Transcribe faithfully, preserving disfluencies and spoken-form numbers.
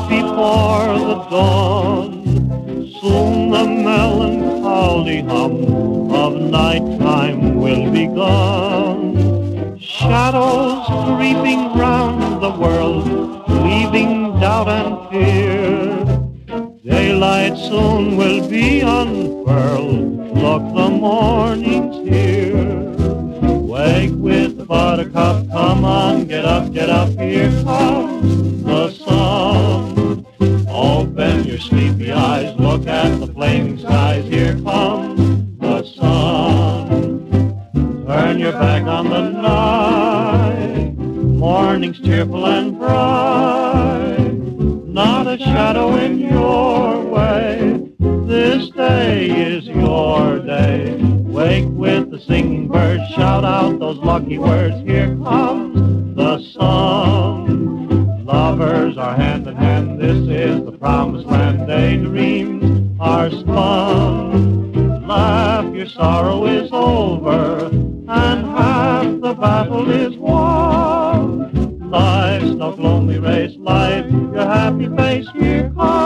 before the dawn. Soon the melancholy hum of nighttime will be gone. Shadows creeping round the world, leaving doubt and fear. Daylight soon will be unfurled, look, the morning's here. Wake with the buttercup, come on, get up, get up, here comes the sun. Open your sleepy eyes, look at the flaming skies, here comes the sun. Turn your back on the night, morning's cheerful and bright. Not a shadow in your way, this day is your day. Wake with the singing birds, shout out those lucky words, here comes the sun. Lovers are hand in hand, this is the promised land, daydreams are spun. Laugh, your sorrow is over, and half the battle is won. Life's no lonely race, life, your happy face, here comes